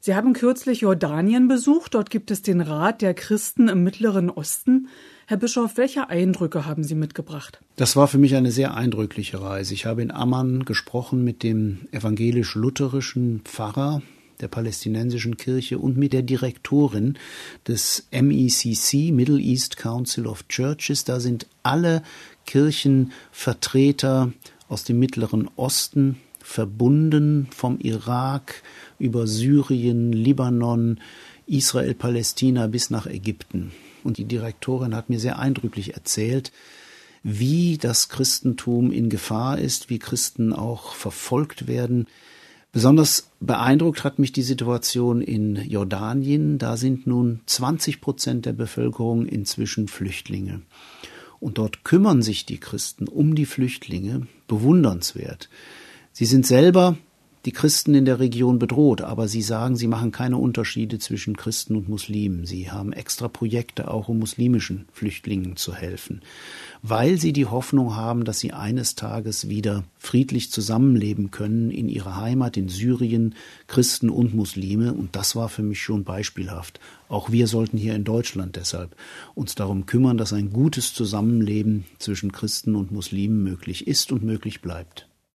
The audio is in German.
Sie haben kürzlich Jordanien besucht. Dort gibt es den Rat der Christen im Mittleren Osten. Herr Bischof, welche Eindrücke haben Sie mitgebracht? Das war für mich eine sehr eindrückliche Reise. Ich habe in Amman gesprochen mit dem evangelisch-lutherischen Pfarrer der palästinensischen Kirche und mit der Direktorin des MECC, Middle East Council of Churches. Da sind alle Kirchenvertreter aus dem Mittleren Osten verbunden, vom Irak über Syrien, Libanon, Israel, Palästina bis nach Ägypten. Und die Direktorin hat mir sehr eindrücklich erzählt, wie das Christentum in Gefahr ist, wie Christen auch verfolgt werden. Besonders beeindruckt hat mich die Situation in Jordanien. Da sind nun 20% der Bevölkerung inzwischen Flüchtlinge. Und dort kümmern sich die Christen um die Flüchtlinge, bewundernswert. Sie sind selber, die Christen in der Region, bedroht, aber sie sagen, sie machen keine Unterschiede zwischen Christen und Muslimen. Sie haben extra Projekte auch, um muslimischen Flüchtlingen zu helfen, weil sie die Hoffnung haben, dass sie eines Tages wieder friedlich zusammenleben können in ihrer Heimat in Syrien, Christen und Muslime. Und das war für mich schon beispielhaft. Auch wir sollten hier in Deutschland deshalb uns darum kümmern, dass ein gutes Zusammenleben zwischen Christen und Muslimen möglich ist und möglich bleibt.